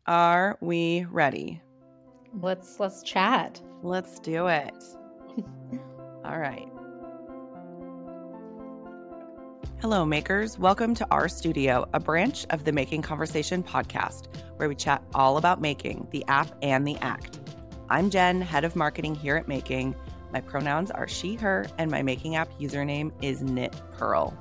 Are we ready? Let's chat. Let's do it. All right. Hello, makers. Welcome to our studio, a branch of the Making Conversation podcast, where we chat all about making, the app and the act. I'm Jen, head of marketing here at Making. My pronouns are she, her, and my Making app username is KnitPearl.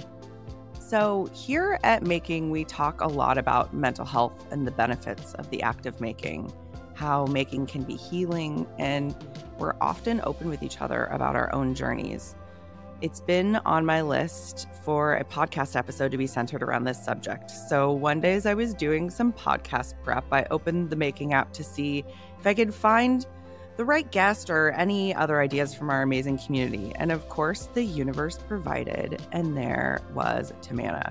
So here at Making, we talk a lot about mental health and the benefits of the act of making, how making can be healing, and we're often open with each other about our own journeys. It's been on my list for a podcast episode to be centered around this subject. So one day as I was doing some podcast prep, I opened the Making app to see if I could find the right guest or any other ideas from our amazing community. And of course, the universe provided, and there was Tamanna.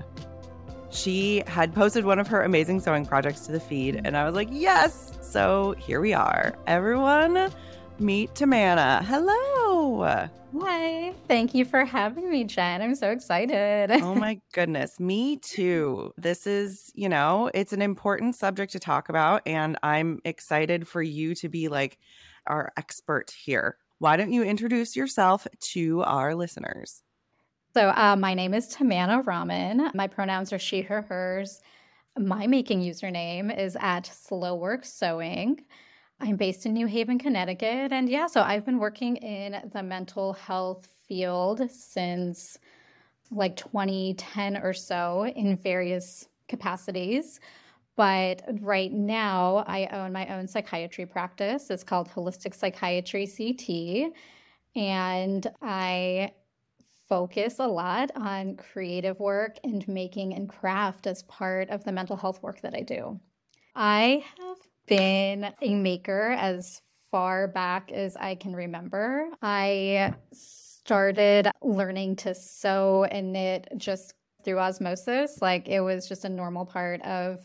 She had posted one of her amazing sewing projects to the feed, and I was like, yes! So here we are. Everyone, meet Tamanna. Hello! Hi. Thank you for having me, Jen. I'm so excited. Oh my goodness. Me too. This is, it's an important subject to talk about, and I'm excited for you to be like our expert here. Why don't you introduce yourself to our listeners? So my name is Tamanna Rahman. My pronouns are she, her, hers. My Making username is at Slowwork Sewing. I'm based in New Haven, Connecticut. And so I've been working in the mental health field since like 2010 or so in various capacities. But right now, I own my own psychiatry practice. It's called Holistic Psychiatry CT. And I focus a lot on creative work and making and craft as part of the mental health work that I do. I have been a maker as far back as I can remember. I started learning to sew and knit just through osmosis. Like it was just a normal part of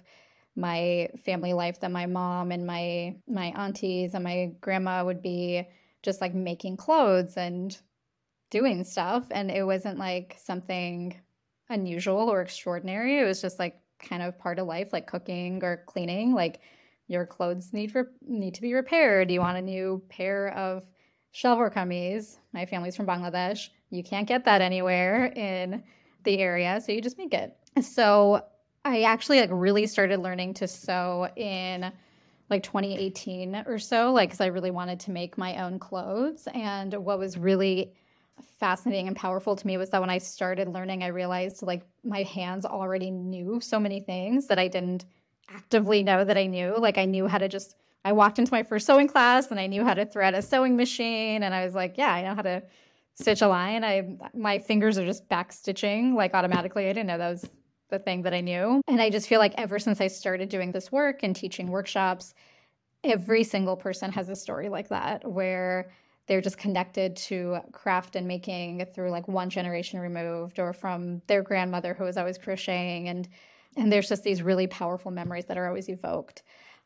my family life that my mom and my aunties and my grandma would be just like making clothes and doing stuff. And it wasn't like something unusual or extraordinary. It was just like kind of part of life, like cooking or cleaning. Like your clothes need to be repaired. You want a new pair of shalwar kameez. My family's from Bangladesh. You can't get that anywhere in the area, so you just make it. So I actually like really started learning to sew in like 2018 or so, like because I really wanted to make my own clothes. And what was really fascinating and powerful to me was that when I started learning, I realized like my hands already knew so many things that I didn't actively know that I knew. Like I knew how to I walked into my first sewing class and I knew how to thread a sewing machine. And I was like, yeah, I know how to stitch a line. My fingers are just back stitching like automatically. I didn't know that was the thing that I knew. And I just feel like ever since I started doing this work and teaching workshops, every single person has a story like that where they're just connected to craft and making through like one generation removed or from their grandmother who was always crocheting. And there's just these really powerful memories that are always evoked.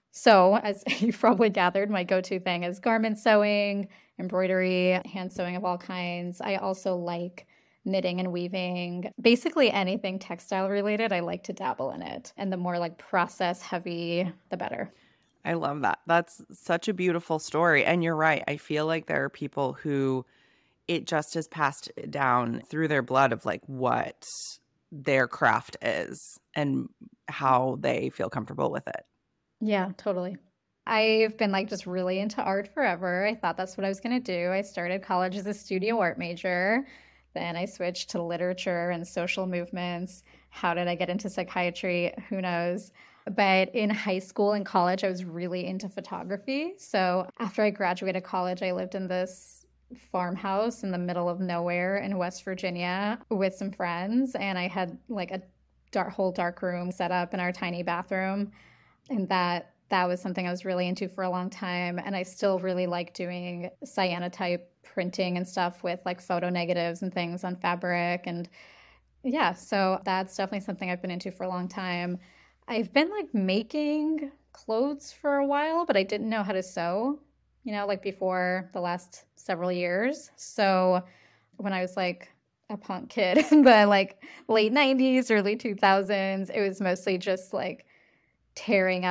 So as you've probably gathered, my go-to thing is garment sewing, embroidery, hand sewing of all kinds. I also like knitting and weaving, basically anything textile related. I like to dabble in it. And the more like process heavy, the better. I love that. That's such a beautiful story. And you're right. I feel like there are people who it just has passed down through their blood of like what their craft is and how they feel comfortable with it. Yeah, totally. I've been like just really into art forever. I thought that's what I was going to do. I started college as a studio art major. Then I switched to literature and social movements. How did I get into psychiatry? Who knows? But in high school and college, I was really into photography. So after I graduated college, I lived in this farmhouse in the middle of nowhere in West Virginia with some friends. And I had like a whole dark room set up in our tiny bathroom. And that was something I was really into for a long time. And I still really like doing cyanotype printing and stuff with like photo negatives and things on fabric. And yeah, so that's definitely something I've been into for a long time. I've been like making clothes for a while, but I didn't know how to sew, like before the last several years. So when I was like a punk kid in the like late 90s, early 2000s, it was mostly just like tearing up a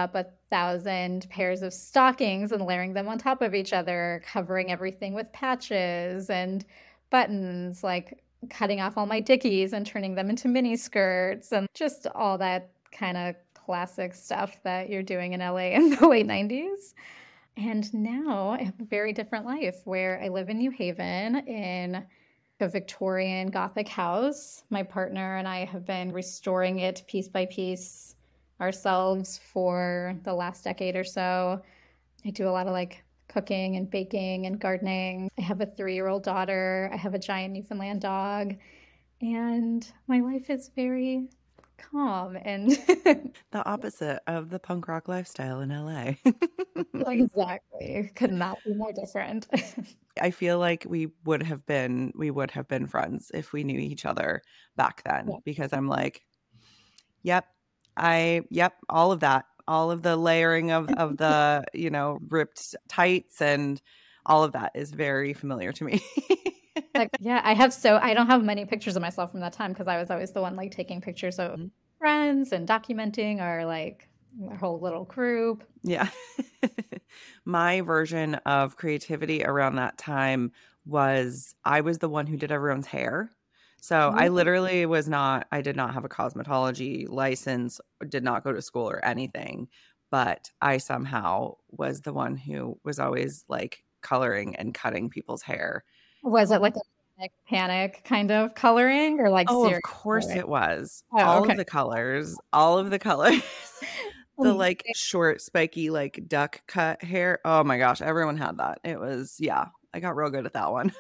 1,000 pairs of stockings and layering them on top of each other, covering everything with patches and buttons, like cutting off all my dickies and turning them into mini skirts, and just all that kind of classic stuff that you're doing in LA in the late 90s. And now I have a very different life where I live in New Haven in a Victorian Gothic house. My partner and I have been restoring it piece by piece ourselves for the last decade or so. I do a lot of like cooking and baking and gardening. I have a 3-year-old daughter. I have a giant Newfoundland dog. And my life is very calm and The opposite of the punk rock lifestyle in LA. exactly. Could not be more different. I feel like we would have been friends if we knew each other back then, Yeah. because I'm like, yep, all of that, all of the layering of the, ripped tights and all of that is very familiar to me. Like, yeah, I don't have many pictures of myself from that time because I was always the one like taking pictures of friends and documenting our whole little group. Yeah. My version of creativity around that time was I was the one who did everyone's hair. So I literally I did not have a cosmetology license, did not go to school or anything, but I somehow was the one who was always like coloring and cutting people's hair. Was it like a panic kind of coloring or like Oh, serious of course coloring? it was. Oh, All okay. of the colors, the like short, spiky, like duck cut hair. Oh my gosh, everyone had that. It was, yeah, I got real good at that one.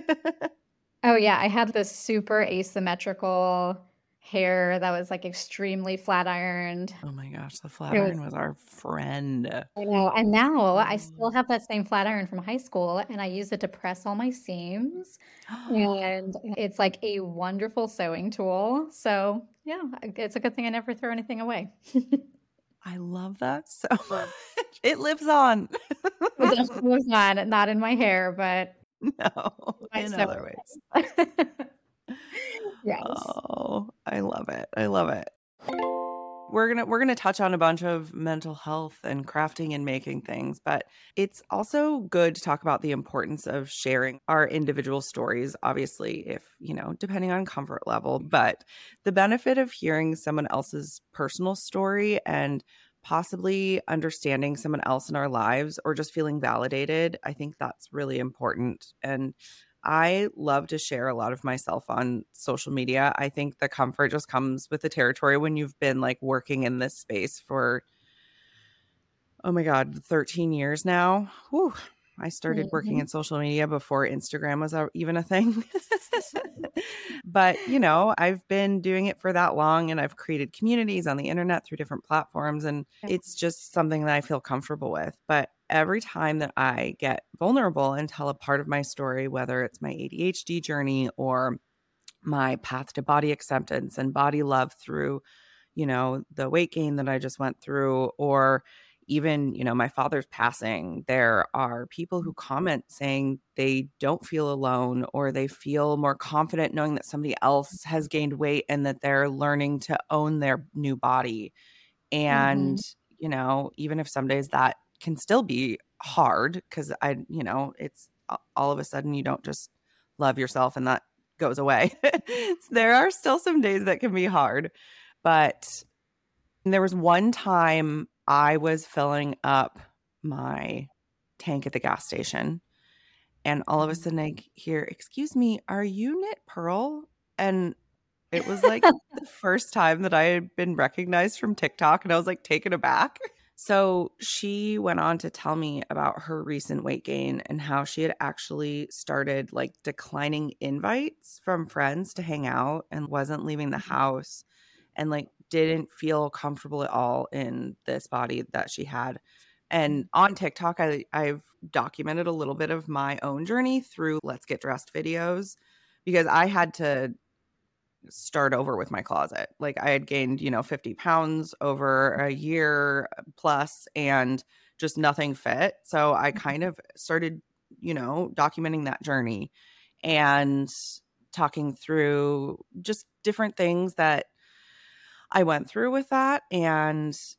Oh yeah, I had this super asymmetrical hair that was like extremely flat ironed. Oh my gosh, the flat It was, iron was our friend. I know. And now I still have that same flat iron from high school and I use it to press all my seams. And it's like a wonderful sewing tool. So yeah, it's a good thing I never throw anything away. I love that so much. It lives on. It definitely was not in my hair, but No, my in other sewing. ways. Yes. Oh, I love it. I love it. We're gonna touch on a bunch of mental health and crafting and making things, but it's also good to talk about the importance of sharing our individual stories, obviously, if, depending on comfort level, but the benefit of hearing someone else's personal story and possibly understanding someone else in our lives or just feeling validated, I think that's really important. And I love to share a lot of myself on social media. I think the comfort just comes with the territory when you've been like working in this space for, oh my God, 13 years now. Whew. I started working in social media before Instagram was even a thing. But, I've been doing it for that long and I've created communities on the internet through different platforms. And it's just something that I feel comfortable with. But every time that I get vulnerable and tell a part of my story, whether it's my ADHD journey or my path to body acceptance and body love through, the weight gain that I just went through, or even, my father's passing, there are people who comment saying they don't feel alone or they feel more confident knowing that somebody else has gained weight and that they're learning to own their new body. And, even if some days that can still be hard because it's all of a sudden you don't just love yourself and that goes away. There are still some days that can be hard, but there was one time I was filling up my tank at the gas station and all of a sudden I hear, "Excuse me, are you Knit Pearl?" And it was like the first time that I had been recognized from TikTok and I was like taken aback. So she went on to tell me about her recent weight gain and how she had actually started like declining invites from friends to hang out and wasn't leaving the house and like didn't feel comfortable at all in this body that she had. And on TikTok, I've documented a little bit of my own journey through Let's Get Dressed videos because I had to start over with my closet. Like I had gained, 50 pounds over a year plus and just nothing fit. So I kind of started, documenting that journey and talking through just different things that I went through with that. And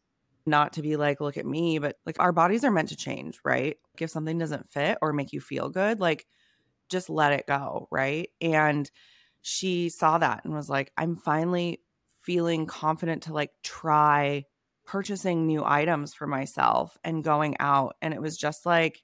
not to be like, look at me, but like our bodies are meant to change, right? If something doesn't fit or make you feel good, like just let it go, right? And she saw that and was like, I'm finally feeling confident to like try purchasing new items for myself and going out. And it was just like,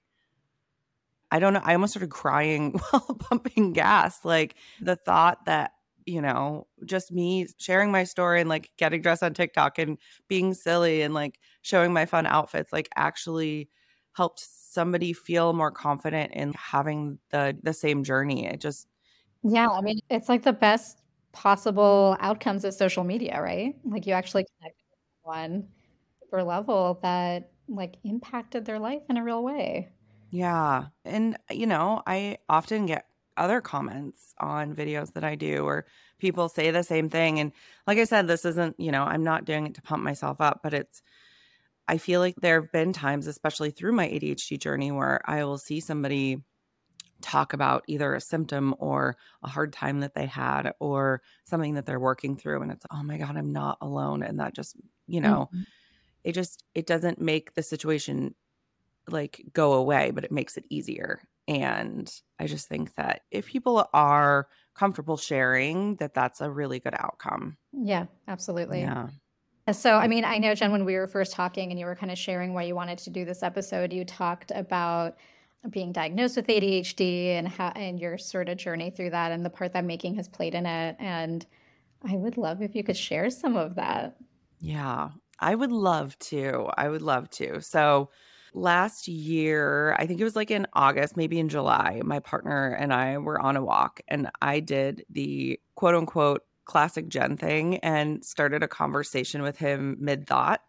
I don't know, I almost started crying while pumping gas. Like the thought that, just me sharing my story and like getting dressed on TikTok and being silly and like showing my fun outfits, like actually helped somebody feel more confident in having the same journey. It just, Yeah, I mean, it's like the best possible outcomes of social media, right? Like you actually connect with someone deeper level that like impacted their life in a real way. yeah. And, I often get other comments on videos that I do, or people say the same thing. And like I said, this isn't, I'm not doing it to pump myself up, but I feel like there have been times, especially through my ADHD journey, where I will see somebody talk about either a symptom or a hard time that they had or something that they're working through. And it's, oh my God, I'm not alone. And that just, Mhm. it doesn't make the situation like go away, but it makes it easier. And I just think that if people are comfortable sharing, that's a really good outcome. Yeah, absolutely. Yeah. So, I mean, I know, Jen, when we were first talking and you were kind of sharing why you wanted to do this episode, you talked about being diagnosed with ADHD and how and your sort of journey through that and the part that making has played in it. And I would love if you could share some of that. Yeah. I would love to. I would love to. So last year, I think it was like in August, maybe in July, my partner and I were on a walk and I did the quote unquote classic Jen thing and started a conversation with him mid thought.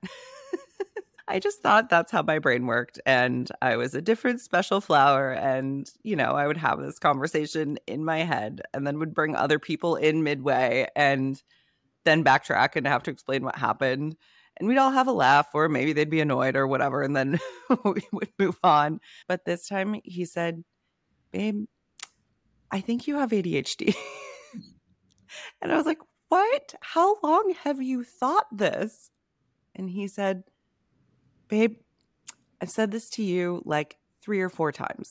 I just thought that's how my brain worked. And I was a different special flower. And, I would have this conversation in my head and then would bring other people in midway and then backtrack and have to explain what happened. And we'd all have a laugh, or maybe they'd be annoyed or whatever. And then we would move on. But this time he said, babe, I think you have ADHD. And I was like, what? How long have you thought this? And he said, babe, I've said this to you like 3 or 4 times.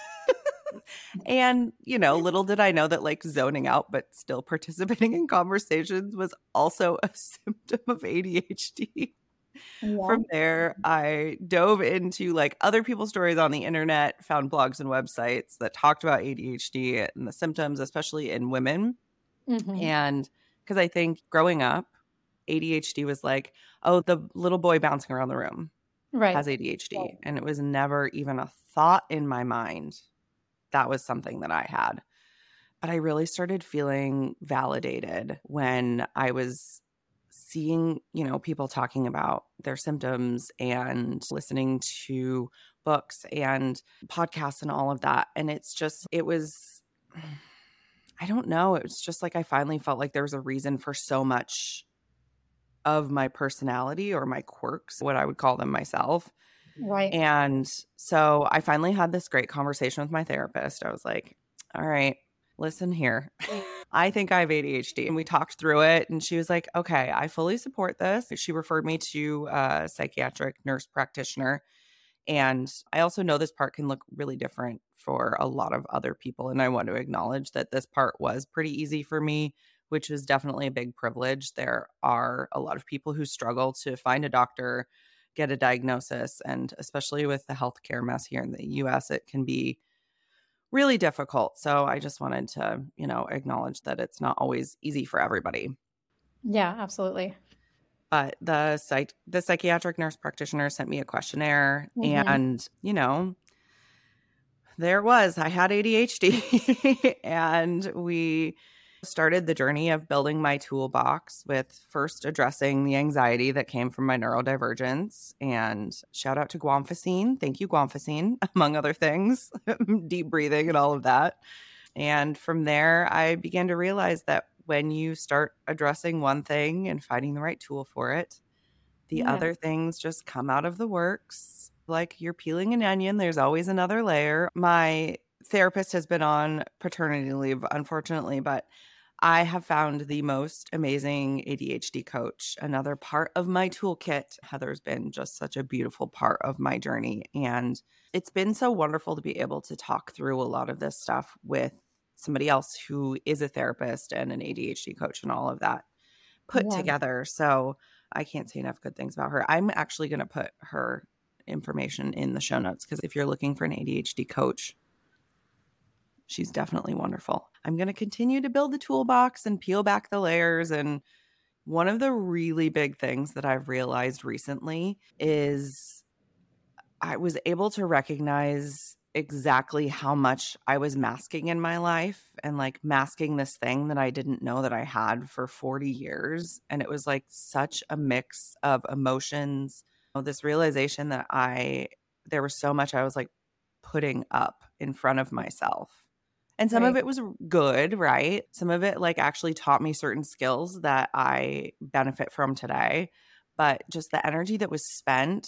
And, little did I know that like zoning out, but still participating in conversations was also a symptom of ADHD. Yeah. From there, I dove into like other people's stories on the internet, found blogs and websites that talked about ADHD and the symptoms, especially in women. Hmm. And because I think growing up, ADHD was like, oh, the little boy bouncing around the room Right. has ADHD. And it was never even a thought in my mind that was something that I had. But I really started feeling validated when I was seeing, people talking about their symptoms and listening to books and podcasts and all of that. And it was, I don't know. It was just like I finally felt like there was a reason for so much of my personality or my quirks, what I would call them myself. Right. And so I finally had this great conversation with my therapist. I was like, all right, listen here. I think I have ADHD. And we talked through it. And she was like, okay, I fully support this. She referred me to a psychiatric nurse practitioner. And I also know this part can look really different for a lot of other people. And I want to acknowledge that this part was pretty easy for me, which is definitely a big privilege. There are a lot of people who struggle to find a doctor, get a diagnosis, and especially with the healthcare mess here in the US, it can be really difficult. So I just wanted to, acknowledge that it's not always easy for everybody. Yeah, absolutely. But the psychiatric nurse practitioner sent me a questionnaire Hmm. and, there it was. I had ADHD and we started the journey of building my toolbox with first addressing the anxiety that came from my neurodivergence. And shout out to guanfacine. Thank you, guanfacine, among other things, deep breathing and all of that. And from there, I began to realize that when you start addressing one thing and finding the right tool for it, the Yeah. other things just come out of the works. Like you're peeling an onion, there's always another layer. My therapist has been on paternity leave, unfortunately, but I have found the most amazing ADHD coach, another part of my toolkit. Heather's been just such a beautiful part of my journey. And it's been so wonderful to be able to talk through a lot of this stuff with somebody else who is a therapist and an ADHD coach and all of that put Yeah. together. So I can't say enough good things about her. I'm actually going to put her information in the show notes because if you're looking for an ADHD coach, she's definitely wonderful. I'm going to continue to build the toolbox and peel back the layers. And one of the really big things that I've realized recently is I was able to recognize exactly how much I was masking in my life and like masking this thing that I didn't know that I had for 40 years. And it was like such a mix of emotions, this realization that there was so much I was like putting up in front of myself. And some of Right. it was good, right? Some of it like actually taught me certain skills that I benefit from today. But just the energy that was spent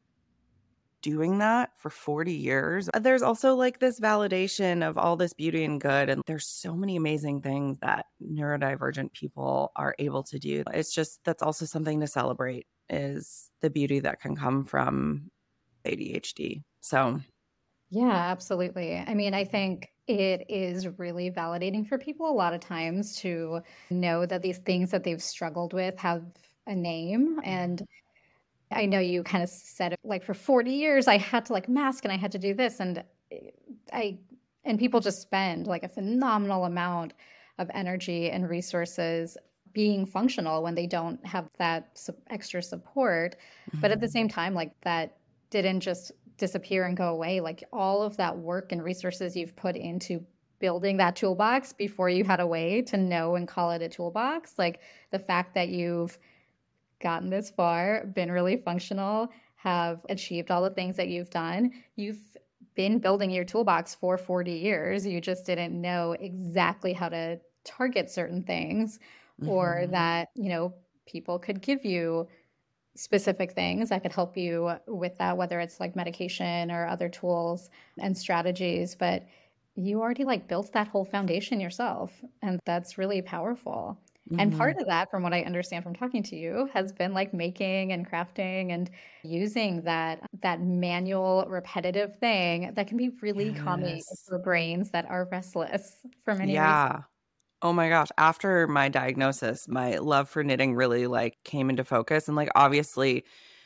doing that for 40 years. There's also like this validation of all this beauty and good. And there's so many amazing things that neurodivergent people are able to do. It's just, that's also something to celebrate is the beauty that can come from ADHD. So Yeah, absolutely. I mean, I think it is really validating for people a lot of times to know that these things that they've struggled with have a name. And I know you kind of said it like for 40 years, I had to like mask and I had to do this. And I, and people just spend like a phenomenal amount of energy and resources being functional when they don't have that extra support. But at the same time, like that didn't just disappear and go away. Like all of that work and resources you've put into building that toolbox before you had a way to know and call it a toolbox, like the fact that you've gotten this far, been really functional, have achieved all the things that you've done. You've been building your toolbox for 40 years. You just didn't know exactly how to target certain things or that, people could give you specific things that could help you with that, whether it's like medication or other tools and strategies. But you already like built that whole foundation yourself. And that's really powerful. And part of that, from what I understand from talking to you, has been like making and crafting and using that manual repetitive thing that can be really calming Yes. for brains that are restless for many reasons. Yeah. Oh my gosh. After my diagnosis, my love for knitting really like came into focus. And like obviously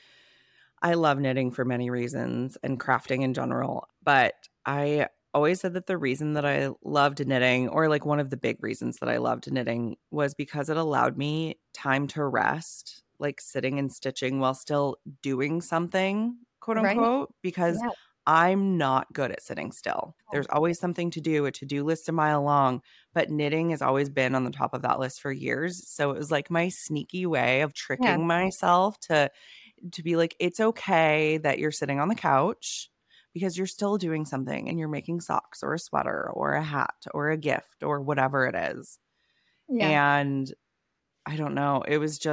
I love knitting for many reasons and crafting in general. But I always said that the reason that I loved knitting, or like one of the big reasons that I loved knitting, was because it allowed me time to rest, like sitting and stitching while still doing something, quote Right? unquote, because Yeah. I'm not good at sitting still. There's always something to do, a to-do list a mile long, but knitting has always been on the top of that list for years. So it was like my sneaky way of Yeah. tricking myself to be like, it's okay that you're sitting on the couch because you're still doing something and you're making socks or a sweater or a hat or a gift or whatever it is. Yeah. And I don't know.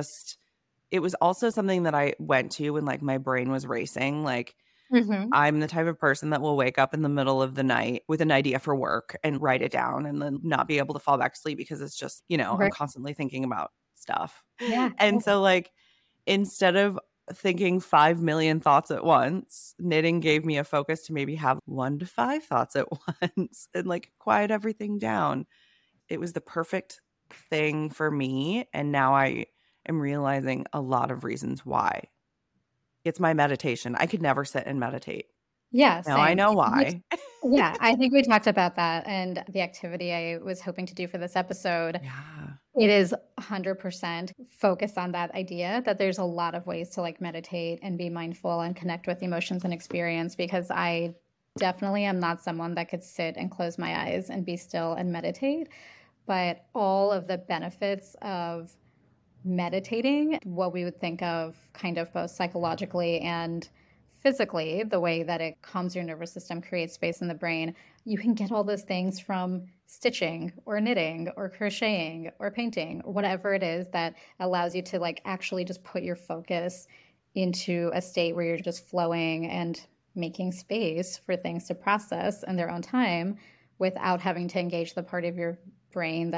It was also something that I went to when like my brain was racing. Like, Hmm. I'm the type of person that will wake up in the middle of the night with an idea for work and write it down and then not be able to fall back to sleep because it's just, I'm Right. constantly thinking about stuff. Yeah. And so, like, instead of thinking 5 million thoughts at once, knitting gave me a focus to maybe have 1 to 5 thoughts at once and like quiet everything down. It was the perfect thing for me. And now I am realizing a lot of reasons why. It's my meditation. I could never sit and meditate. Yeah, Now I same. know why. Yeah, I think we talked about that and the activity I was hoping to do for this episode. Yeah. It is 100% focused on that idea that there's a lot of ways to like meditate and be mindful and connect with emotions and experience, because I definitely am not someone that could sit and close my eyes and be still and meditate. But all of the benefits of meditating, what we would think of kind of both psychologically and physically, the way that it calms your nervous system, creates space in the brain, you can get all those things from stitching or knitting or crocheting or painting, or whatever it is that allows you to like actually just put your focus into a state where you're just flowing and making space for things to process in their own time without having to engage the part of your brain that's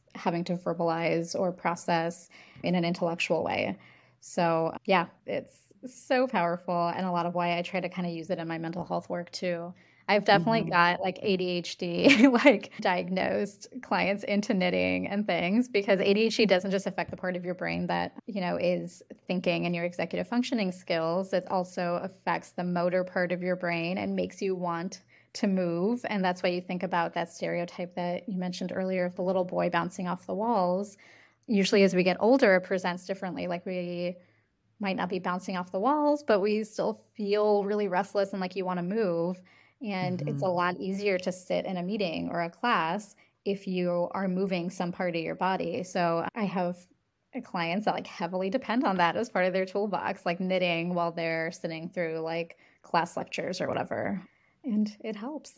having to verbalize or process in an intellectual way. So yeah, it's so powerful, and a lot of why I try to kind of use it in my mental health work too. I've definitely Mhm. got like ADHD, like diagnosed clients into knitting and things, because ADHD doesn't just affect the part of your brain that, is thinking and your executive functioning skills. It also affects the motor part of your brain and makes you want to move. And that's why you think about that stereotype that you mentioned earlier of the little boy bouncing off the walls. Usually as we get older, it presents differently. Like we might not be bouncing off the walls, but we still feel really restless and like you want to move. And it's a Mhm. lot easier to sit in a meeting or a class if you are moving some part of your body. So I have clients that like heavily depend on that as part of their toolbox, like knitting while they're sitting through like class lectures or whatever. And it helps.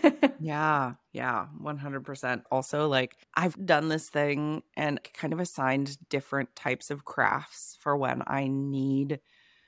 Yeah, yeah, 100%. Also, like, I've done this thing and kind of assigned different types of crafts for when I need,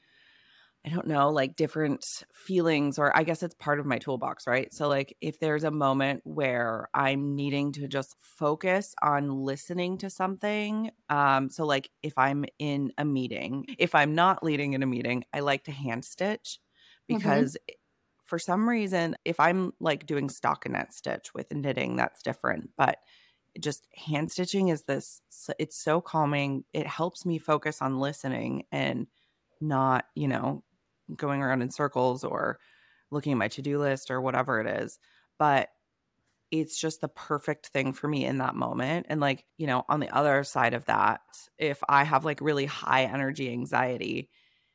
I don't know, like different feelings, or I guess it's part of my toolbox, right? So, like, if there's a moment where I'm needing to just focus on listening to something, so like if I'm in a meeting, if I'm not leading in a meeting, I like to hand stitch Hmm. because for some reason, if I'm like doing stockinette stitch with knitting, that's different. But just hand stitching is it's so calming. It helps me focus on listening and not, going around in circles or looking at my to-do list or whatever it is. But it's just the perfect thing for me in that moment. And like, on the other side of that, if I have like really high energy anxiety,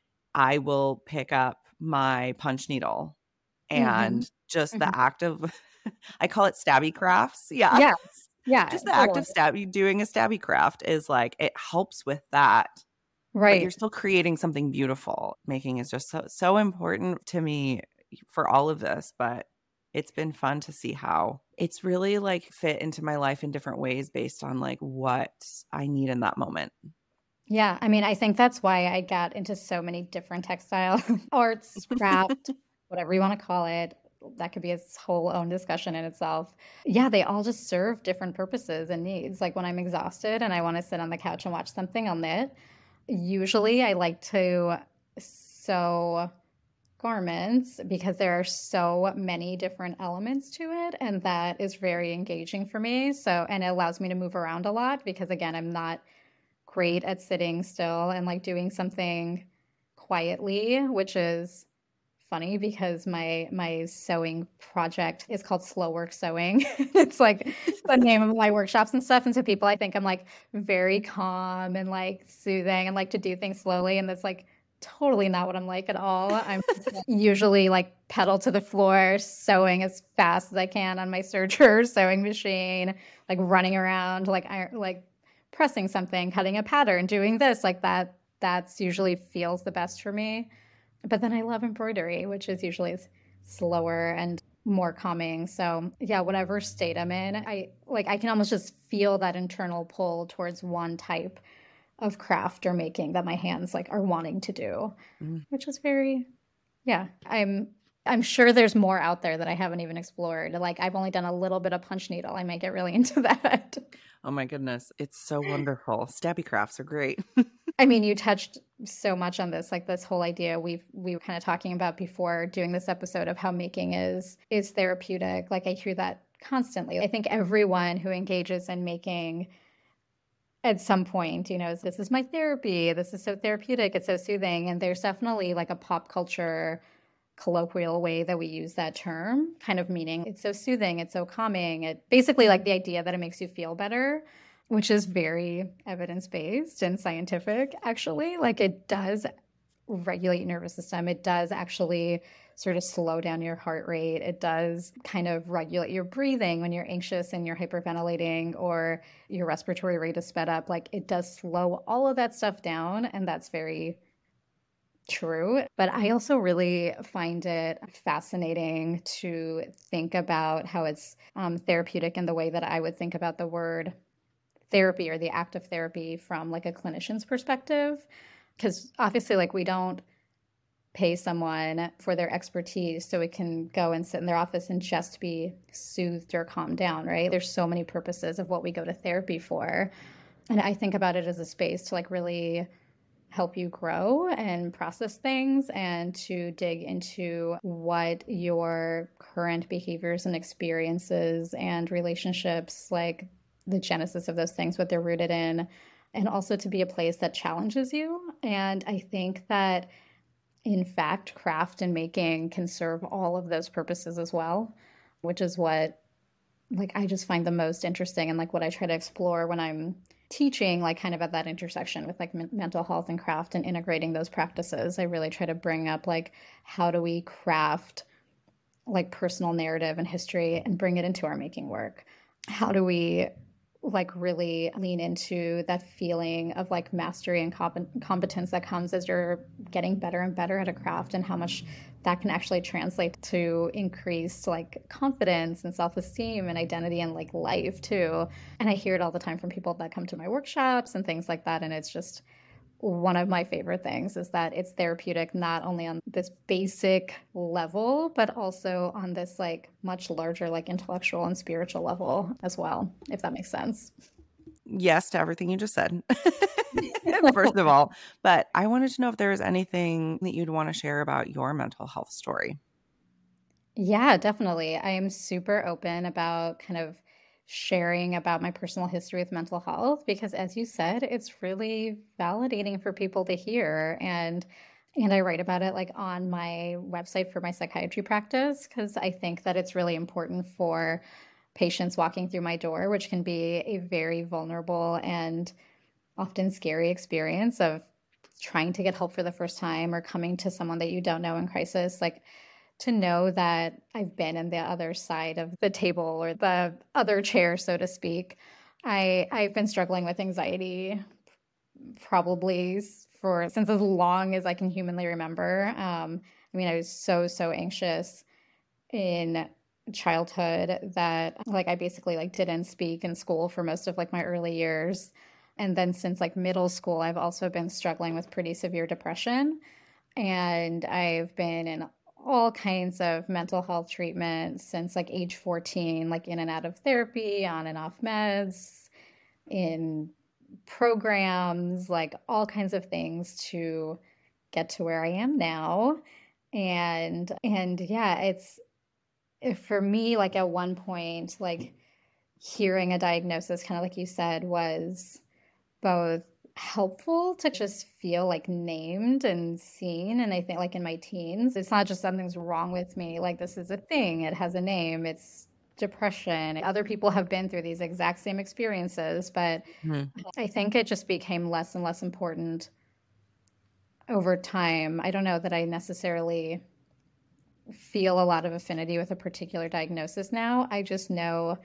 I will pick up my punch needle Hmm. and just Hmm. the act of I call it stabby crafts. Yeah. Yeah. Yeah, Just the act totally. of doing a stabby craft is like it helps with that, but you're Right. still creating something beautiful. Making is just so important to me for all of this, but it's been fun to see how it's really like fit into my life in different ways based on like what I need in that moment. Yeah, I mean, I think that's why I got into so many different textile arts, craft, whatever you want to call it. That could be its whole own discussion in itself. Yeah, they all just serve different purposes and needs. Like when I'm exhausted and I want to sit on the couch and watch something, I'll knit. Usually, I like to sew garments because there are so many different elements to it, and that is very engaging for me. So, and it allows me to move around a lot because, again, I'm not great at sitting still and like doing something quietly, which is funny because my sewing project is called Slow Work Sewing. It's like the name of my workshops and stuff. And so people, I think I'm like very calm and like soothing and like to do things slowly. And that's like totally not what I'm like at all. I'm usually like pedal to the floor, sewing as fast as I can on my serger sewing machine, like running around, like pressing something, cutting a pattern, doing this, like that. That's usually feels the best for me. But then I love embroidery, which is usually slower and more calming. So yeah, whatever state I'm in, I can almost just feel that internal pull towards one type of craft or making that my hands like are wanting to do, Mm. which is very, yeah. I'm sure there's more out there that I haven't even explored. Like I've only done a little bit of punch needle. I might get really into that. Oh my goodness, it's so wonderful. Stabby crafts are great. I mean, you touched so much on this, like this whole idea we were kind of talking about before doing this episode of how making is therapeutic. Like I hear that constantly. I think everyone who engages in making at some point, this is my therapy. This is so therapeutic. It's so soothing. And there's definitely like a pop culture colloquial way that we use that term, kind of meaning it's so soothing, it's so calming. It basically like the idea that it makes you feel better, which is very evidence-based and scientific, actually. Like it does regulate your nervous system. It does actually sort of slow down your heart rate. It does kind of regulate your breathing when you're anxious and you're hyperventilating or your respiratory rate is sped up. Like it does slow all of that stuff down. And that's very true. But I also really find it fascinating to think about how it's therapeutic in the way that I would think about the word therapy or the act of therapy from like a clinician's perspective. Because obviously, like we don't pay someone for their expertise so it can go and sit in their office and just be soothed or calmed down, right? There's so many purposes of what we go to therapy for. And I think about it as a space to like really help you grow and process things and to dig into what your current behaviors and experiences and relationships, like the genesis of those things, what they're rooted in, and also to be a place that challenges you. And I think that in fact, craft and making can serve all of those purposes as well, which is what like I just find the most interesting and like what I try to explore when I'm teaching, like kind of at that intersection with like mental health and craft and integrating those practices. I really try to bring up like how do we craft like personal narrative and history and bring it into our making work? How do we like really lean into that feeling of like mastery and competence that comes as you're getting better and better at a craft, and how much that can actually translate to increased like confidence and self-esteem and identity and like life too. And I hear it all the time from people that come to my workshops and things like that. And it's just one of my favorite things is that it's therapeutic, not only on this basic level, but also on this like much larger, like intellectual and spiritual level as well, if that makes sense. Yes to everything you just said, first of all. But I wanted to know if there was anything that you'd want to share about your mental health story. Yeah, definitely. I am super open about kind of sharing about my personal history with mental health because as you said, it's really validating for people to hear. And I write about it like on my website for my psychiatry practice because I think that it's really important for patients walking through my door, which can be a very vulnerable and often scary experience of trying to get help for the first time or coming to someone that you don't know in crisis, like to know that I've been in the other side of the table or the other chair, so to speak. I've been struggling with anxiety probably since as long as I can humanly remember. I mean, I was so anxious in childhood that like I basically like didn't speak in school for most of like my early years. And then since like middle school, I've also been struggling with pretty severe depression. And I've been in all kinds of mental health treatment since like age 14, like in and out of therapy, on and off meds, in programs, like all kinds of things to get to where I am now. And yeah, it's for me, like at one point, like hearing a diagnosis, kind of like you said, was both helpful to just feel like named and seen. And I think like in my teens, it's not just something's wrong with me. Like this is a thing. It has a name. It's depression. Other people have been through these exact same experiences, but I think it just became less and less important over time. I don't know that I necessarily feel a lot of affinity with a particular diagnosis now. I just know,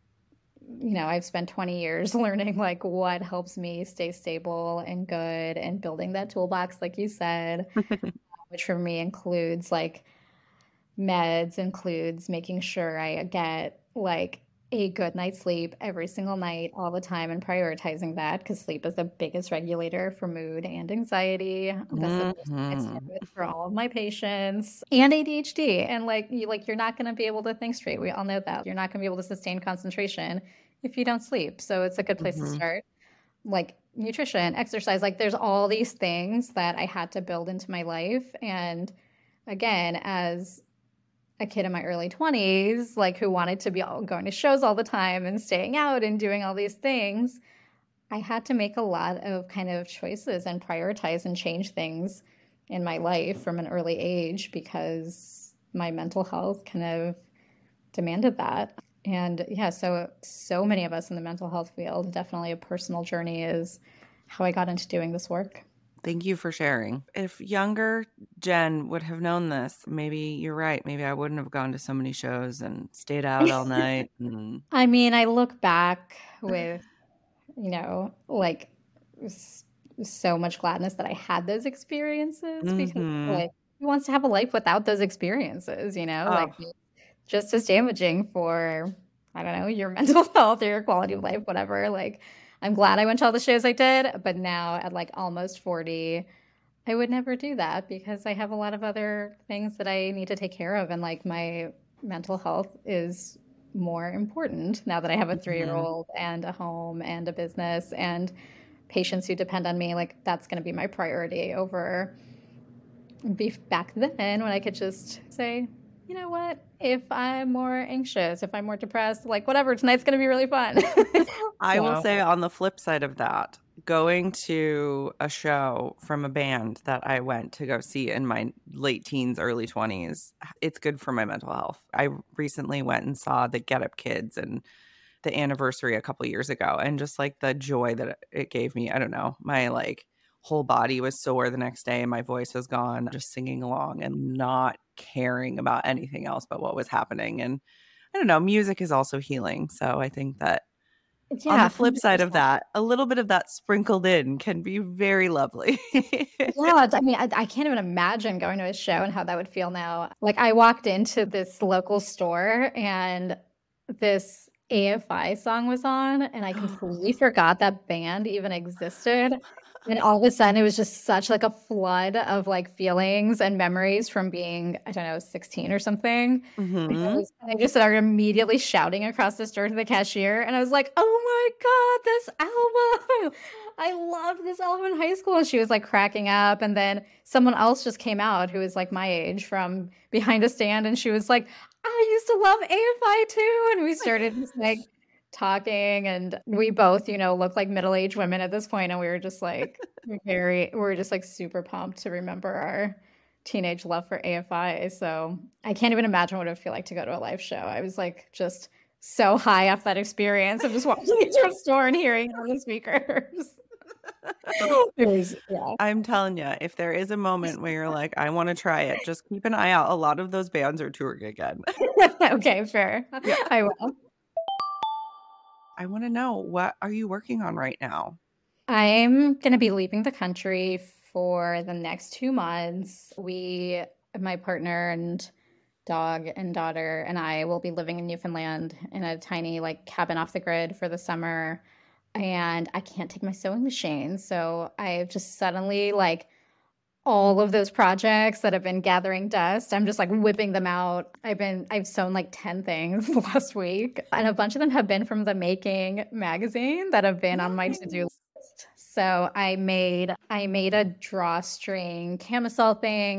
I've spent 20 years learning like what helps me stay stable and good and building that toolbox, like you said, which for me includes like meds, includes making sure I get like a good night's sleep every single night, all the time, and prioritizing that because sleep is the biggest regulator for mood and anxiety. That's the first thing I start with for all of my patients, and ADHD. And you're not going to be able to think straight. We all know that you're not going to be able to sustain concentration if you don't sleep. So it's a good place to start. Like nutrition, exercise, like there's all these things that I had to build into my life. And again, as a kid in my early 20s, like who wanted to be going to shows all the time and staying out and doing all these things, I had to make a lot of kind of choices and prioritize and change things in my life from an early age because my mental health kind of demanded that. And yeah, so many of us in the mental health field, definitely a personal journey is how I got into doing this work. Thank you for sharing. If younger Jen would have known this, maybe you're right. Maybe I wouldn't have gone to so many shows and stayed out all night. I mean, I look back with, like so much gladness that I had those experiences because like who wants to have a life without those experiences, like just as damaging for, I don't know, your mental health or your quality of life, whatever. Like I'm glad I went to all the shows I did, but now at like almost 40, I would never do that because I have a lot of other things that I need to take care of. And like my mental health is more important now that I have a 3 year Mhm. old and a home and a business and patients who depend on me. Like that's going to be my priority over back then when I could just say, you know what? If I'm more anxious, if I'm more depressed, like whatever, tonight's going to be really fun. I will So, say on the flip side of that, going to a show from a band that I went to go see in my late teens, early 20s, it's good for my mental health. I recently went and saw the Get Up Kids and the anniversary a couple years ago, and just like the joy that it gave me. I don't know. My like whole body was sore the next day and my voice was gone, just singing along and not caring about anything else but what was happening. And I don't know, music is also healing. So I think that on yeah, the flip side of 100%. that, a little bit of that sprinkled in can be very lovely. Yeah, I mean, I can't even imagine going to a show and how that would feel now. Like, I walked into this local store and this AFI song was on, and I completely forgot that band even existed. And all of a sudden, it was just such like a flood of like feelings and memories from being, I don't know, 16 or something. Hmm. And I just started immediately shouting across the store to the cashier, and I was like, "Oh my God, this album! I loved this album in high school." And she was like cracking up. And then someone else just came out who was like my age from behind a stand, and she was like, "I used to love AFI too." And we started just like talking, and we both, look like middle-aged women at this point, and we were just like we were just like super pumped to remember our teenage love for AFI. So I can't even imagine what it would feel like to go to a live show. I was like just so high off that experience of just walking into a store and hearing it on the speakers. It was, yeah. I'm telling you, if there is a moment where you're like, I want to try it, just keep an eye out. A lot of those bands are touring again. Okay, fair. Yeah. I will. I want to know, what are you working on right now? I'm going to be leaving the country for the next 2 months. My partner and dog and daughter and I will be living in Newfoundland in a tiny like cabin off the grid for the summer. And I can't take my sewing machine. So I've just suddenly like all of those projects that have been gathering dust, I'm just like whipping them out. I've sewn like 10 things last week, and a bunch of them have been from the Making magazine that have been on my to-do Nice. list. So I made a drawstring camisole thing.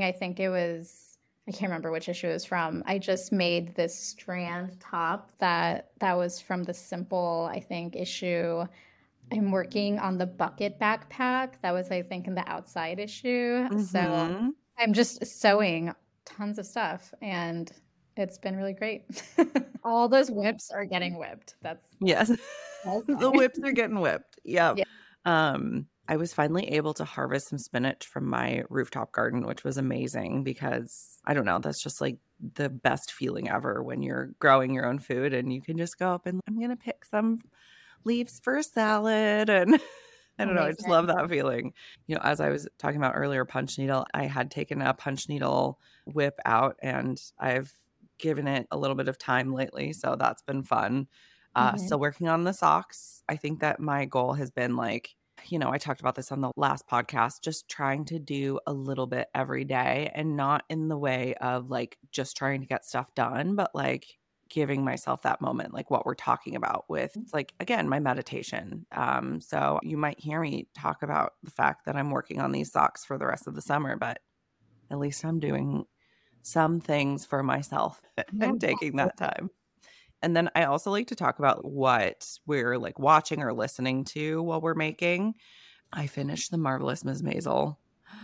I can't remember which issue it was from. I just made this strand top that was from the Simple, I think, issue. I'm working on the bucket backpack. That was, I think, in the outside issue. So Mm-hmm. I'm just sewing tons of stuff, and it's been really great. All those whips are getting whipped. That's Yes. all The fine. whips are getting whipped. Yep. Yeah. I was finally able to harvest some spinach from my rooftop garden, which was amazing because I don't know, that's just like the best feeling ever when you're growing your own food and you can just go up and I'm going to pick some leaves for a salad. And I don't know, I just love Amazing. that feeling. As I was talking about earlier, punch needle, I had taken a punch needle whip out and I've given it a little bit of time lately. So that's been fun. Mhm. Still working on the socks. I think that my goal has been like, I talked about this on the last podcast, just trying to do a little bit every day and not in the way of like just trying to get stuff done, but like giving myself that moment, like what we're talking about with like, again, my meditation. So you might hear me talk about the fact that I'm working on these socks for the rest of the summer, but at least I'm doing some things for myself Yeah. and taking that time. And then I also like to talk about what we're like watching or listening to while we're making. I finished The Marvelous Miss Maisel.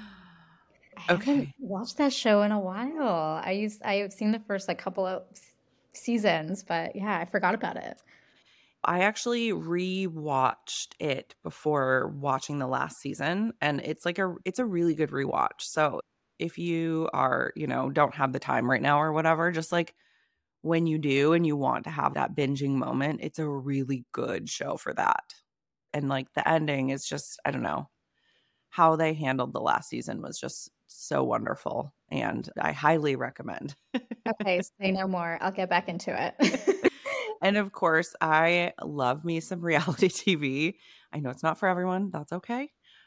I haven't Okay. watched that show in a while. I've seen the first like couple of seasons, but yeah, I forgot about it. I actually rewatched it before watching the last season, and it's a really good rewatch. So if you are, don't have the time right now or whatever, just like when you do and you want to have that binging moment, it's a really good show for that. And like the ending is just, I don't know, how they handled the last season was just so wonderful. And I highly recommend. Okay, say no more. I'll get back into it. And of course, I love me some reality TV. I know it's not for everyone. That's okay.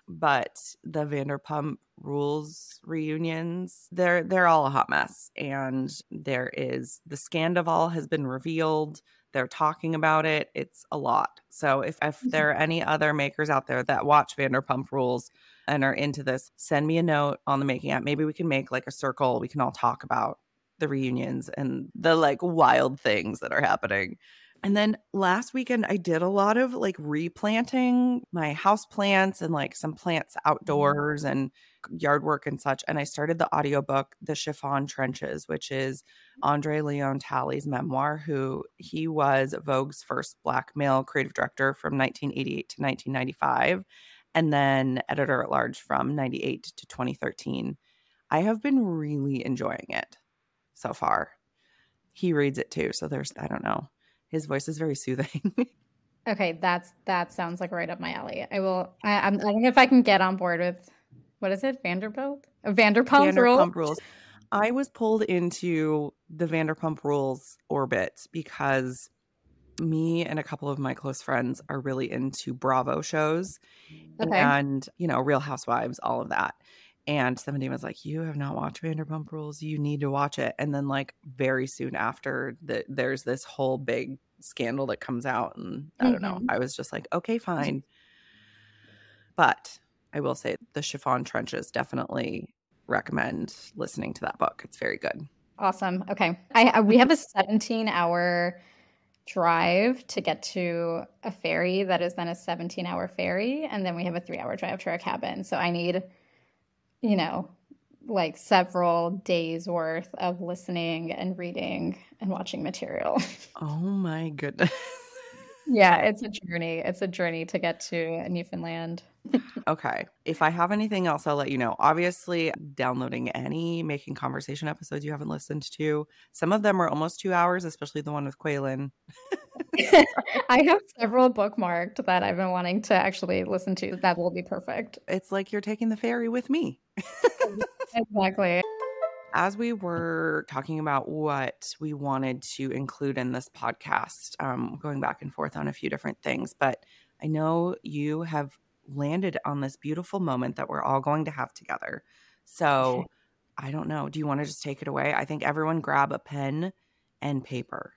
But the Vanderpump Rules reunions, they're all a hot mess. And there is the Scandival has been revealed. They're talking about it. It's a lot. So if there are any other makers out there that watch Vanderpump Rules and are into this, send me a note on the Making app. Maybe we can make like a circle. We can all talk about the reunions and the like wild things that are happening. And then last weekend, I did a lot of like replanting my house plants and like some plants outdoors and yard work and such. And I started the audiobook, The Chiffon Trenches, which is Andre Leon Talley's memoir, who he was Vogue's first Black male creative director from 1988 to 1995, and then editor at large from 98 to 2013. I have been really enjoying it so far. He reads it too. So I don't know. His voice is very soothing. Okay, that sounds like right up my alley. I don't know if I can get on board with, what is it? Vanderpump Rules. I was pulled into the Vanderpump Rules orbit because me and a couple of my close friends are really into Bravo shows and, Real Housewives, all of that. And somebody was like, you have not watched Vanderpump Rules. You need to watch it. And then like very soon after there's this whole big scandal that comes out. And I don't know. I was just like, okay, fine. But I will say the Chiffon Trenches, definitely recommend listening to that book. It's very good. Awesome. Okay. We have a 17-hour drive to get to a ferry that is then a 17-hour ferry. And then we have a 3-hour drive to our cabin. So I need like several days worth of listening and reading and watching material. Oh my goodness. Yeah, it's a journey. It's a journey to get to Newfoundland. Okay. If I have anything else, I'll let you know. Obviously, downloading any Making Conversation episodes you haven't listened to. Some of them are almost 2 hours, especially the one with Quaylin. I have several bookmarked that I've been wanting to actually listen to. That will be perfect. It's like you're taking the ferry with me. Exactly. As we were talking about what we wanted to include in this podcast, going back and forth on a few different things, but I know you have landed on this beautiful moment that we're all going to have together. So I don't know. Do you want to just take it away? I think everyone grab a pen and paper.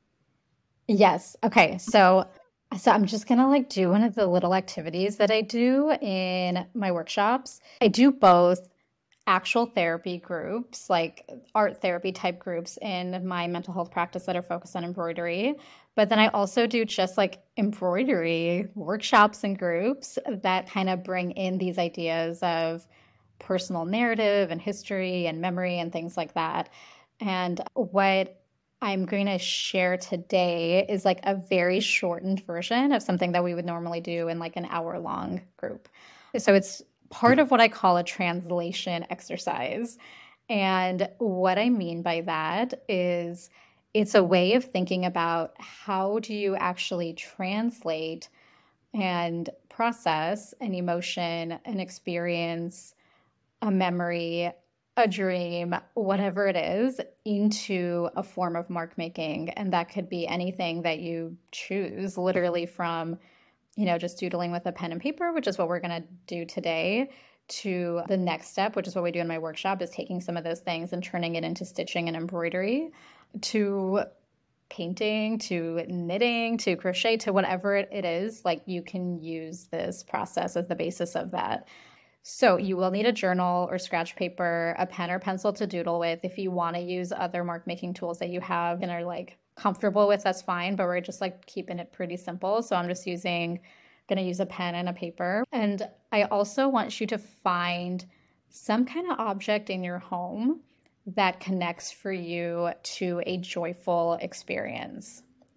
Yes. Okay. So I'm just going to like do one of the little activities that I do in my workshops. I do both actual therapy groups, like art therapy type groups in my mental health practice that are focused on embroidery. But then I also do just like embroidery workshops and groups that kind of bring in these ideas of personal narrative and history and memory and things like that. And what I'm going to share today is like a very shortened version of something that we would normally do in like an hour-long group. So it's part of what I call a translation exercise. And what I mean by that is it's a way of thinking about how do you actually translate and process an emotion, an experience, a memory, a dream, whatever it is, into a form of mark making. And that could be anything that you choose, literally from just doodling with a pen and paper, which is what we're going to do today, to the next step, which is what we do in my workshop, is taking some of those things and turning it into stitching and embroidery, to painting, to knitting, to crochet, to whatever it is. Like you can use this process as the basis of that. So you will need a journal or scratch paper, a pen or pencil to doodle with. If you want to use other mark making tools that you have and are like comfortable with, that's fine, but we're just like keeping it pretty simple. So I'm just going to use a pen and a paper. And I also want you to find some kind of object in your home that connects for you to a joyful experience.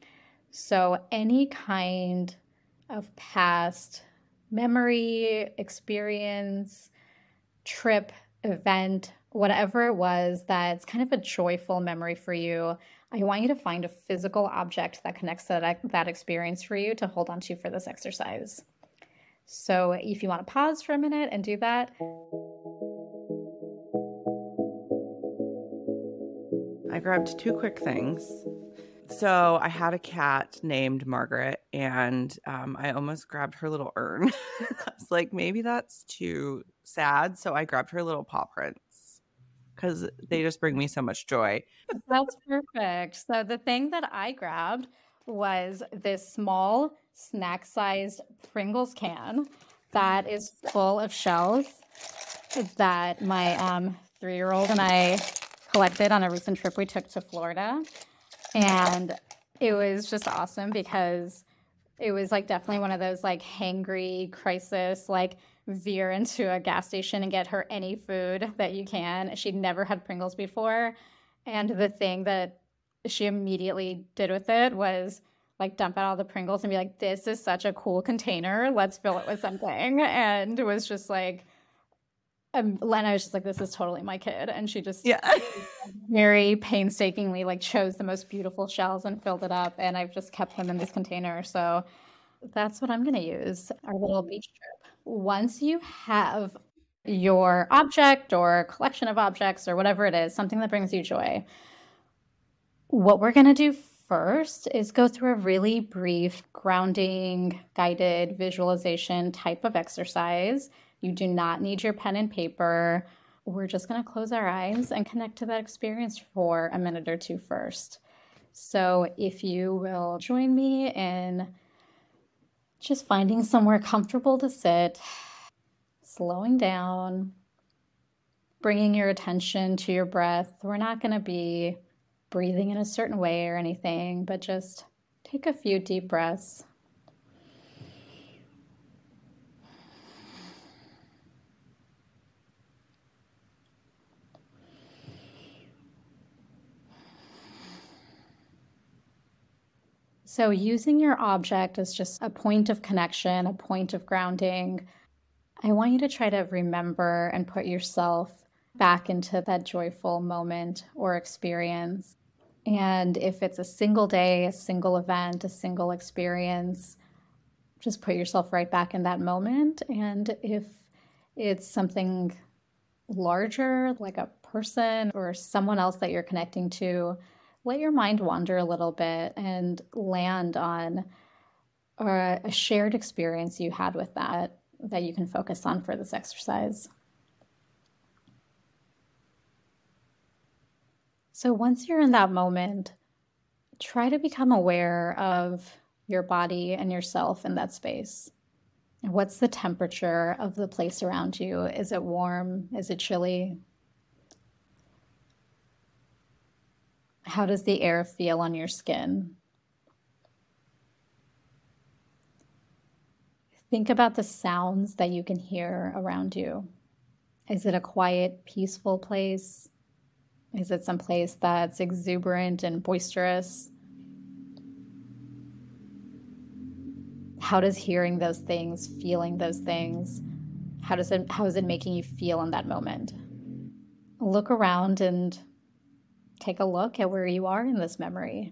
So any kind of past memory, experience, trip, event, whatever it was that's kind of a joyful memory for you, I want you to find a physical object that connects to that experience for you to hold on to for this exercise. So if you want to pause for a minute and do that. I grabbed two quick things. So I had a cat named Margaret, and I almost grabbed her little urn. I was like, maybe that's too sad. So I grabbed her little paw prints because they just bring me so much joy. That's perfect. So the thing that I grabbed was this small snack-sized Pringles can that is full of shells that my 3-year-old and I collected on a recent trip we took to Florida. And it was just awesome because it was like definitely one of those like hangry crisis, like veer into a gas station and get her any food that you can. She'd never had Pringles before. And the thing that she immediately did with it was like dump out all the Pringles and be like, this is such a cool container. Let's fill it with something. And it was just like, Lena was just like, this is totally my kid. And she just very painstakingly like chose the most beautiful shells and filled it up. And I've just kept them in this container. So that's what I'm going to use, our little beach trip. Once you have your object or collection of objects or whatever it is, something that brings you joy, what we're going to do first is go through a really brief grounding guided visualization type of exercise. You do not need your pen and paper. We're just going to close our eyes and connect to that experience for a minute or two first. So if you will join me in just finding somewhere comfortable to sit, slowing down, bringing your attention to your breath. We're not going to be breathing in a certain way or anything, but just take a few deep breaths. So using your object as just a point of connection, a point of grounding, I want you to try to remember and put yourself back into that joyful moment or experience. And if it's a single day, a single event, a single experience, just put yourself right back in that moment. And if it's something larger, like a person or someone else that you're connecting to, let your mind wander a little bit and land on a shared experience you had with that you can focus on for this exercise. So once you're in that moment, try to become aware of your body and yourself in that space. What's the temperature of the place around you? Is it warm? Is it chilly? How does the air feel on your skin? Think about the sounds that you can hear around you. Is it a quiet, peaceful place? Is it some place that's exuberant and boisterous? How does hearing those things, feeling those things, how is it making you feel in that moment? Look around and take a look at where you are in this memory.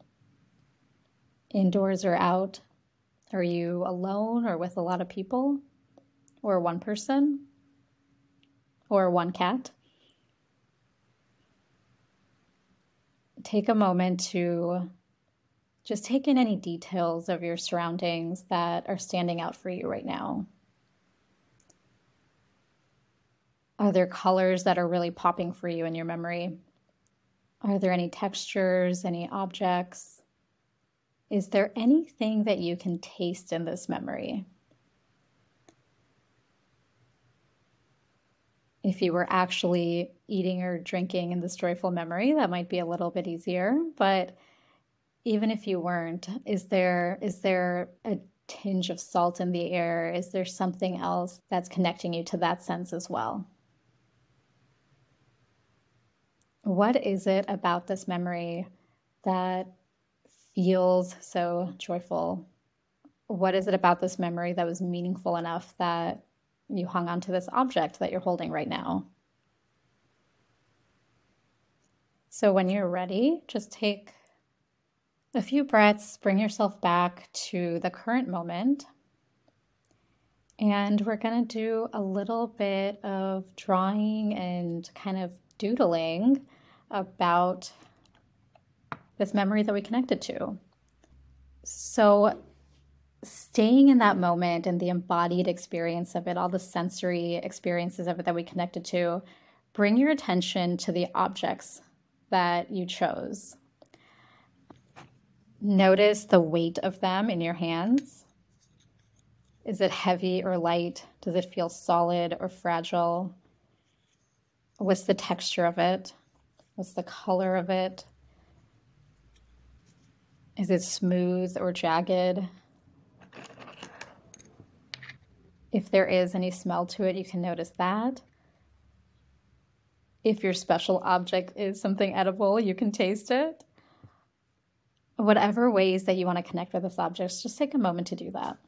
Indoors or out? Are you alone or with a lot of people? Or one person? Or one cat? Take a moment to just take in any details of your surroundings that are standing out for you right now. Are there colors that are really popping for you in your memory? Are there any textures, any objects? Is there anything that you can taste in this memory? If you were actually eating or drinking in this joyful memory, that might be a little bit easier. But even if you weren't, is there a tinge of salt in the air? Is there something else that's connecting you to that sense as well? What is it about this memory that feels so joyful? What is it about this memory that was meaningful enough that you hung on to this object that you're holding right now? So when you're ready, just take a few breaths, bring yourself back to the current moment. And we're going to do a little bit of drawing and kind of doodling about this memory that we connected to. So staying in that moment and the embodied experience of it, all the sensory experiences of it that we connected to, bring your attention to the objects that you chose. Notice the weight of them in your hands. Is it heavy or light? Does it feel solid or fragile? What's the texture of it? What's the color of it? Is it smooth or jagged? If there is any smell to it, you can notice that. If your special object is something edible, you can taste it. Whatever ways that you want to connect with this object, just take a moment to do that.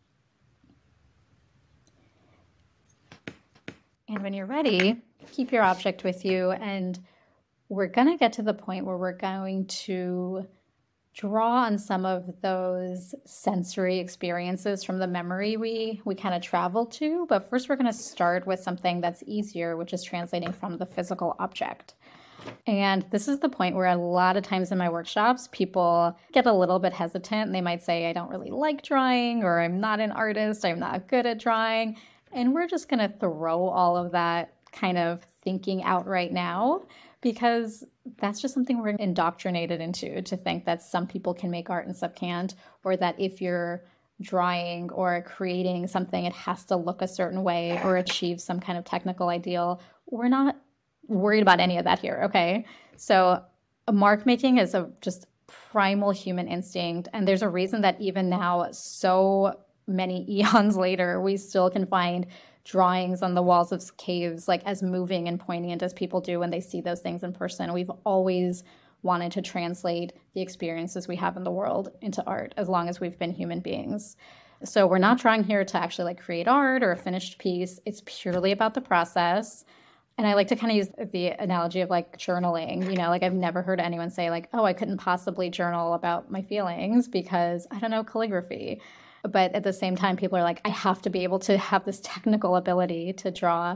And when you're ready, keep your object with you, and we're going to get to the point where we're going to draw on some of those sensory experiences from the memory we kind of traveled to. But first, we're going to start with something that's easier, which is translating from the physical object. And this is the point where a lot of times in my workshops, people get a little bit hesitant. And they might say, I don't really like drawing, or I'm not an artist, I'm not good at drawing. And we're just going to throw all of that kind of thinking out right now, because that's just something we're indoctrinated into, to think that some people can make art and some can't, or that if you're drawing or creating something, it has to look a certain way or achieve some kind of technical ideal. We're not worried about any of that here, okay? So mark making is a just primal human instinct, and there's a reason that even now, so many eons later, we still can find drawings on the walls of caves like as moving and poignant as people do when they see those things in person. We've always wanted to translate the experiences we have in the world into art as long as we've been human beings. So we're not trying here to actually like create art or a finished piece. It's purely about the process. And I like to kind of use the analogy of like journaling. You know, like I've never heard anyone say like, oh, I couldn't possibly journal about my feelings because I don't know calligraphy. But at the same time, people are like, I have to be able to have this technical ability to draw.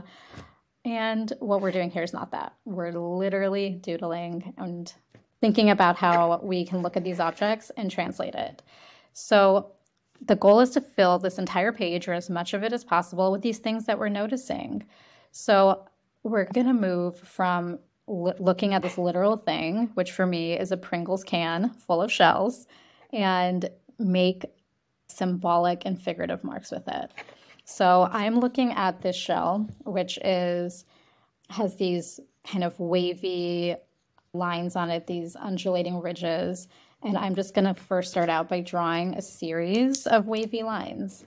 And what we're doing here is not that. We're literally doodling and thinking about how we can look at these objects and translate it. So the goal is to fill this entire page, or as much of it as possible, with these things that we're noticing. So we're going to move from looking at this literal thing, which for me is a Pringles can full of shells, and make symbolic and figurative marks with it. So I'm looking at this shell, which has these kind of wavy lines on it, these undulating ridges. And I'm just going to first start out by drawing a series of wavy lines.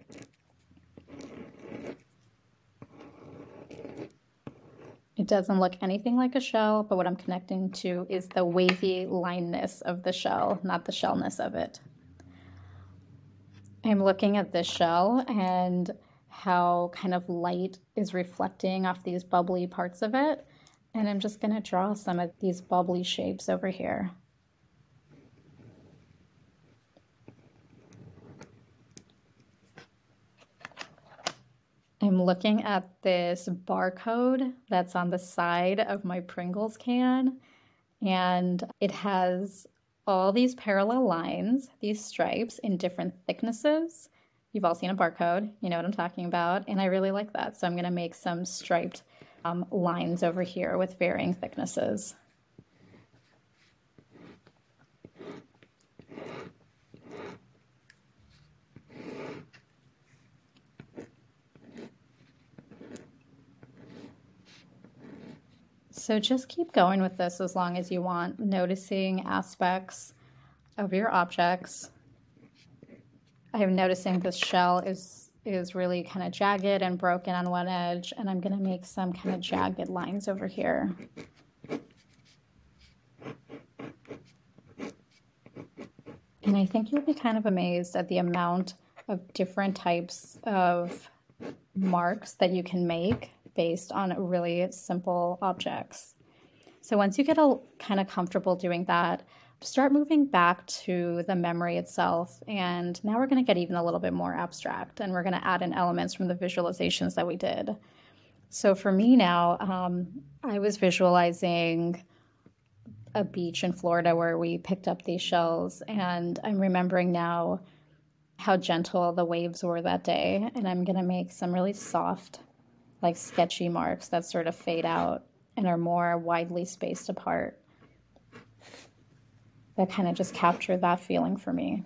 It doesn't look anything like a shell, but what I'm connecting to is the wavy lineness of the shell, not the shellness of it. I'm looking at this shell and how kind of light is reflecting off these bubbly parts of it. And I'm just going to draw some of these bubbly shapes over here. I'm looking at this barcode that's on the side of my Pringles can, and it has all these parallel lines, these stripes in different thicknesses. You've all seen a barcode, you know what I'm talking about, and I really like that. So I'm going to make some striped lines over here with varying thicknesses. So just keep going with this as long as you want, noticing aspects of your objects. I'm noticing this shell is really kind of jagged and broken on one edge, and I'm going to make some kind of jagged lines over here. And I think you'll be kind of amazed at the amount of different types of marks that you can make based on really simple objects. So once you get kind of comfortable doing that, start moving back to the memory itself. And now we're going to get even a little bit more abstract, and we're going to add in elements from the visualizations that we did. So for me now, I was visualizing a beach in Florida where we picked up these shells. And I'm remembering now how gentle the waves were that day. And I'm going to make some really soft, like sketchy marks that sort of fade out and are more widely spaced apart. That kind of just captured that feeling for me.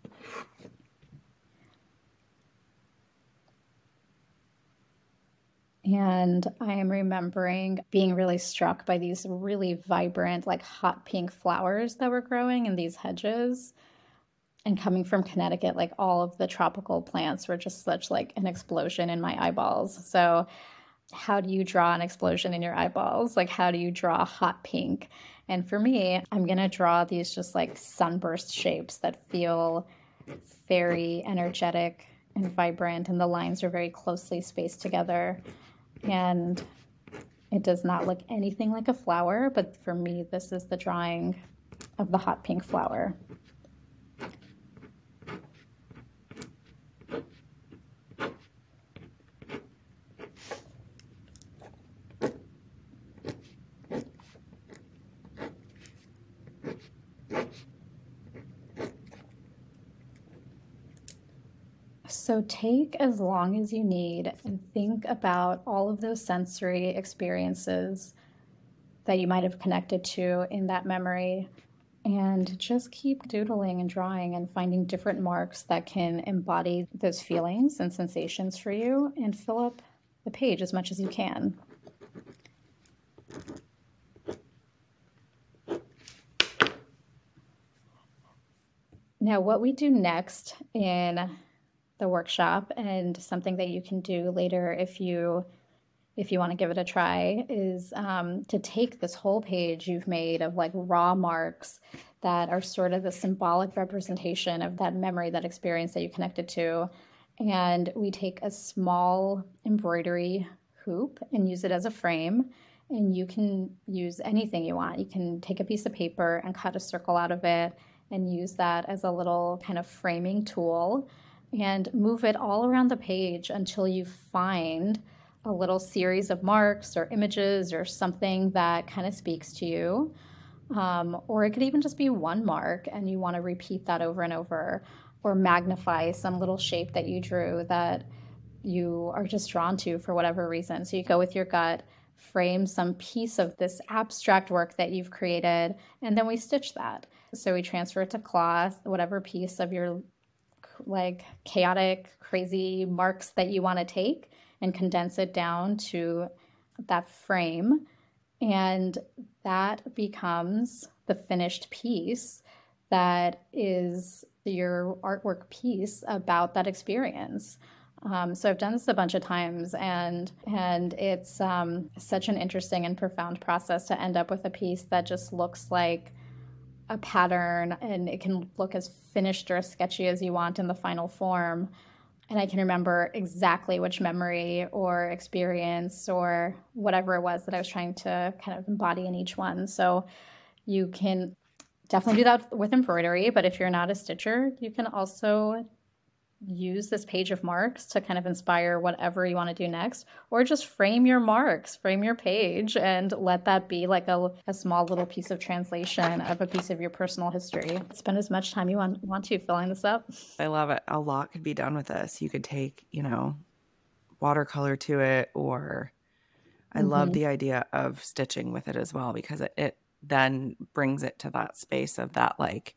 And I am remembering being really struck by these really vibrant, like hot pink flowers that were growing in these hedges. And coming from Connecticut, like all of the tropical plants were just such like an explosion in my eyeballs. So how do you draw an explosion in your eyeballs? Like, how do you draw hot pink? And for me, I'm going to draw these just like sunburst shapes that feel very energetic and vibrant, and the lines are very closely spaced together. And it does not look anything like a flower, but for me, this is the drawing of the hot pink flower. So take as long as you need and think about all of those sensory experiences that you might have connected to in that memory, and just keep doodling and drawing and finding different marks that can embody those feelings and sensations for you and fill up the page as much as you can. Now, what we do next in the workshop, and something that you can do later if you want to give it a try, is to take this whole page you've made of like raw marks that are sort of the symbolic representation of that memory, that experience that you connected to. And we take a small embroidery hoop and use it as a frame. And you can use anything you want. You can take a piece of paper and cut a circle out of it and use that as a little kind of framing tool, and move it all around the page until you find a little series of marks or images or something that kind of speaks to you. Or it could even just be one mark and you want to repeat that over and over, or magnify some little shape that you drew that you are just drawn to for whatever reason. So you go with your gut, frame some piece of this abstract work that you've created, and then we stitch that. So we transfer it to cloth, whatever piece of your like chaotic, crazy marks that you want to take, and condense it down to that frame. And that becomes the finished piece that is your artwork piece about that experience. So I've done this a bunch of times, and it's such an interesting and profound process to end up with a piece that just looks like a pattern, and it can look as finished or as sketchy as you want in the final form. And I can remember exactly which memory or experience or whatever it was that I was trying to kind of embody in each one. So you can definitely do that with embroidery, but if you're not a stitcher, you can also use this page of marks to kind of inspire whatever you want to do next, or just frame your marks, frame your page, and let that be like a small little piece of translation of a piece of your personal history. Spend as much time you want to filling this up. I love it. A lot could be done with this. You could take, watercolor to it, or I love the idea of stitching with it as well, because it then brings it to that space of that like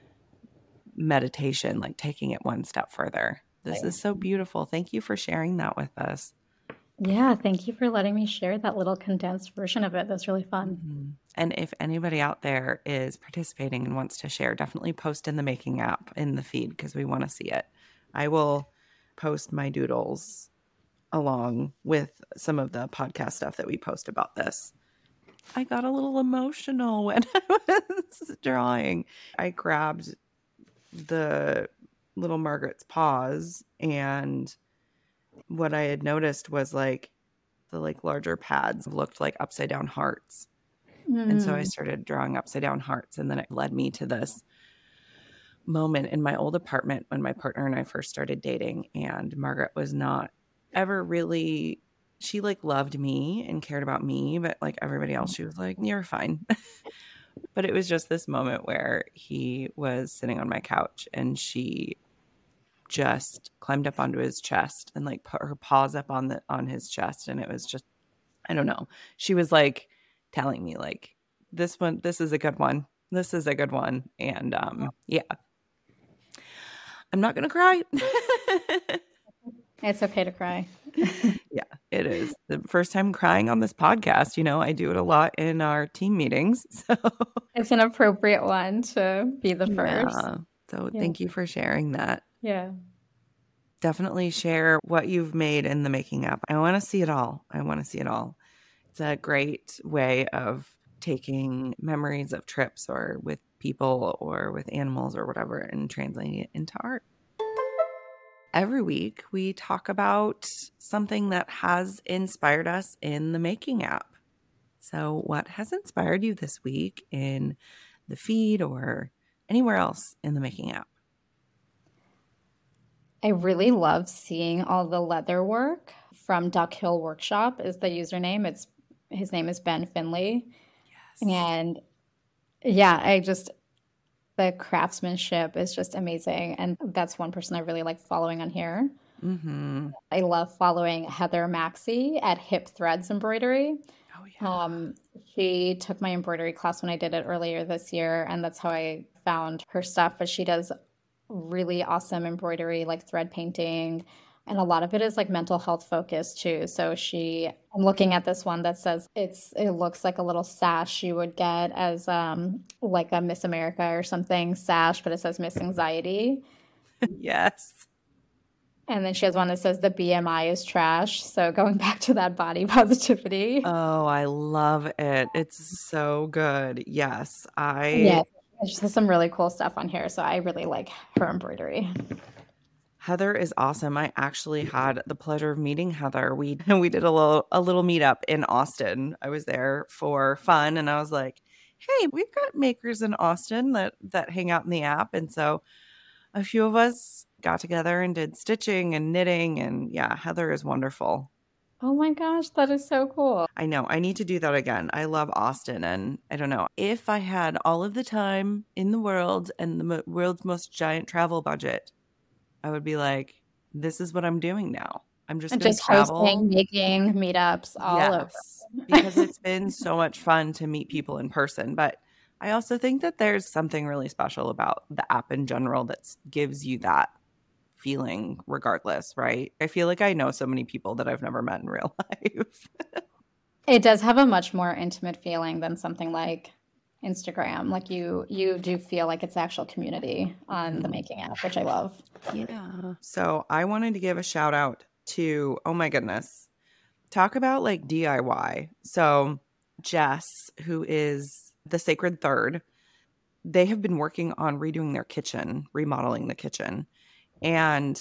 meditation, like taking it one step further. This is so beautiful. Thank you for sharing that with us. Yeah, thank you for letting me share that little condensed version of it. That's really fun. Mm-hmm. And if anybody out there is participating and wants to share, definitely post in the Making app in the feed, because we want to see it. I will post my doodles along with some of the podcast stuff that we post about this. I got a little emotional when I was drawing. I grabbed the little Margaret's paws, and what I had noticed was like the like larger pads looked like upside down hearts. And so I started drawing upside down hearts, and then it led me to this moment in my old apartment when my partner and I first started dating, and Margaret was not ever really, she like loved me and cared about me, but like everybody else, she was like, you're fine. But it was just this moment where he was sitting on my couch and she just climbed up onto his chest and like put her paws up on his chest. And it was just, I don't know. She was like telling me like, this is a good one. This is a good one. And yeah, I'm not going to cry. It's okay to cry. Yeah, it is. The first time crying on this podcast. You know, I do it a lot in our team meetings. So it's an appropriate one to be the first. Yeah. So thank you for sharing that. Yeah. Definitely share what you've made in the Making app. I want to see it all. It's a great way of taking memories of trips or with people or with animals or whatever and translating it into art. Every week, we talk about something that has inspired us in the Making app. So what has inspired you this week in the feed or anywhere else in the Making app? I really love seeing all the leather work from Duck Hill Workshop is the username. His name is Ben Finley. Yes. And yeah, the craftsmanship is just amazing. And that's one person I really like following on here. Mm-hmm. I love following Heather Maxey at Hip Threads Embroidery. Oh, yeah. She took my embroidery class when I did it earlier this year, and that's how I found her stuff. But she does really awesome embroidery, like thread painting, and a lot of it is like mental health focused too. So I'm looking at this one that says it looks like a little sash you would get as like a Miss America or something sash, but it says Miss Anxiety. Yes. And then she has one that says the BMI is trash. So going back to that body positivity. Oh, I love it. It's so good. Yes. Yeah, she has some really cool stuff on here. So I really like her embroidery. Heather is awesome. I actually had the pleasure of meeting Heather. We did a little meetup in Austin. I was there for fun and I was like, hey, we've got makers in Austin that hang out in the app. And so a few of us got together and did stitching and knitting. And yeah, Heather is wonderful. Oh my gosh, that is so cool. I know. I need to do that again. I love Austin. And I don't know, if I had all of the time in the world and the world's most giant travel budget, I would be like, this is what I'm doing now. I'm just going to travel. Hosting, making meetups all over. Because it's been so much fun to meet people in person. But I also think that there's something really special about the app in general that gives you that feeling regardless, right? I feel like I know so many people that I've never met in real life. It does have a much more intimate feeling than something like Instagram. Like you do feel like it's actual community on the Making app, which I love. Yeah. So I wanted to give a shout out to, oh my goodness, talk about like DIY. So Jess, who is the Sacred Third, they have been working on redoing their kitchen, remodeling the kitchen. And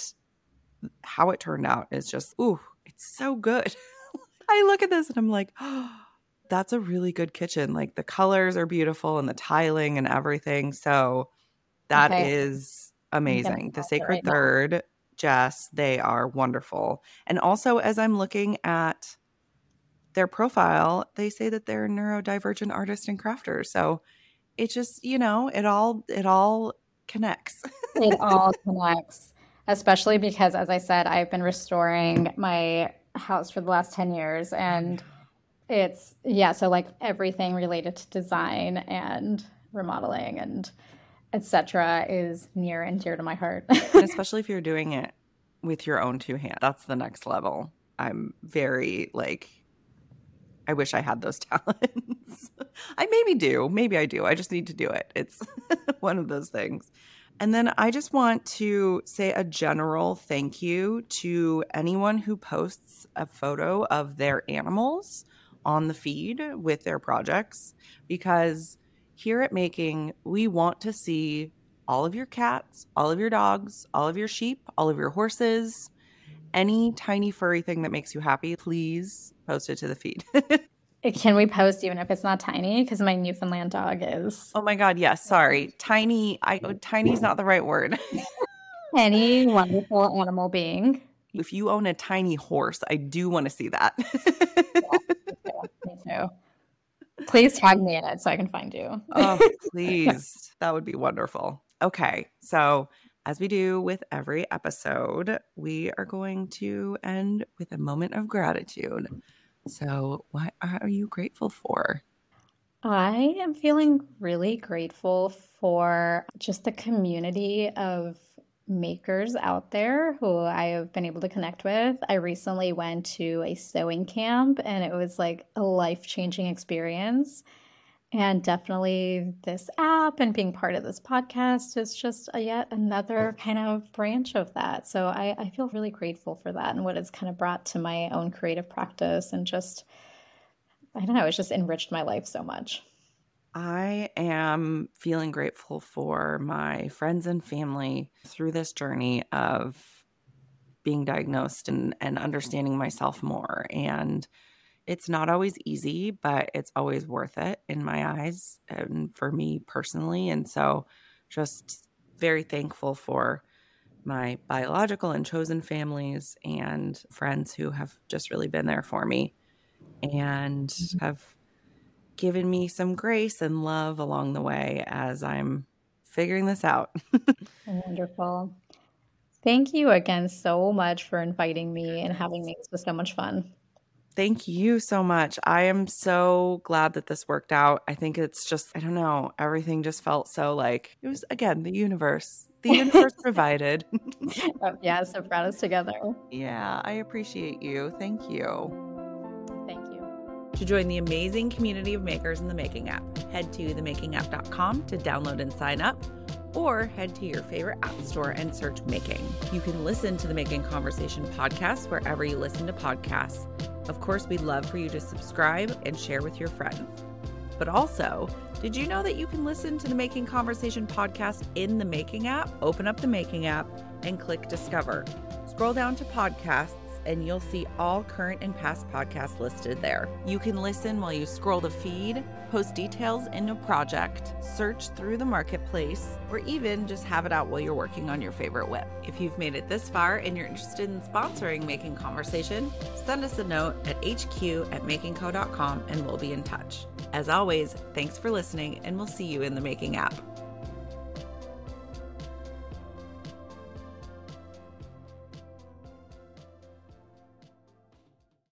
how it turned out is just, ooh, it's so good. I look at this and I'm like, oh, that's a really good kitchen. Like the colors are beautiful and the tiling and everything. So that is amazing. The Sacred Third, Jess, they are wonderful. And also, as I'm looking at their profile, they say that they're neurodivergent artists and crafters. So it just, it all connects. It all connects, especially because, as I said, I've been restoring my house for the last 10 years. And it's, so like everything related to design and remodeling and etc. is near and dear to my heart. And especially if you're doing it with your own two hands, that's the next level. I'm very I wish I had those talents. I maybe do. Maybe I do. I just need to do it. It's one of those things. And then I just want to say a general thank you to anyone who posts a photo of their animals on the feed with their projects, because here at Making, we want to see all of your cats, all of your dogs, all of your sheep, all of your horses, any tiny furry thing that makes you happy. Please post it to the feed. Can we post even if it's not tiny? Because my Newfoundland dog is. Oh my God, yes. Sorry. Tiny. Tiny's not the right word. Any wonderful animal being. If you own a tiny horse, I do want to see that. Yeah, me too. Please tag me in it so I can find you. Oh, please. That would be wonderful. Okay. So, as we do with every episode, we are going to end with a moment of gratitude. So, what are you grateful for? I am feeling really grateful for just the community of makers out there who I have been able to connect with. I recently went to a sewing camp and it was like a life-changing experience. And definitely this app and being part of this podcast is just yet another kind of branch of that. So I feel really grateful for that and what it's kind of brought to my own creative practice and just, I don't know, it's just enriched my life so much. I am feeling grateful for my friends and family through this journey of being diagnosed and understanding myself more. And it's not always easy, but it's always worth it in my eyes and for me personally. And so just very thankful for my biological and chosen families and friends who have just really been there for me and have given me some grace and love along the way as I'm figuring this out. Wonderful. Thank you again so much for inviting me and having me. This was so much fun. Thank you so much. I am so glad that this worked out. I think it's just, I don't know, everything just felt so like it was, again, the universe. The universe provided. Yes, it brought us together. Yeah, I appreciate you. Thank you. Thank you. To join the amazing community of makers in the Making app, head to themakingapp.com to download and sign up, or head to your favorite app store and search Making. You can listen to the Making Conversation podcast wherever you listen to podcasts. Of course, we'd love for you to subscribe and share with your friends. But also, did you know that you can listen to the Making Conversation podcast in the Making app? Open up the Making app and click Discover. Scroll down to podcasts and you'll see all current and past podcasts listed there. You can listen while you scroll the feed, post details in a project, search through the marketplace, or even just have it out while you're working on your favorite whip. If you've made it this far and you're interested in sponsoring Making Conversation, send us a note at hq@makingco.com and we'll be in touch. As always, thanks for listening, and we'll see you in the Making app.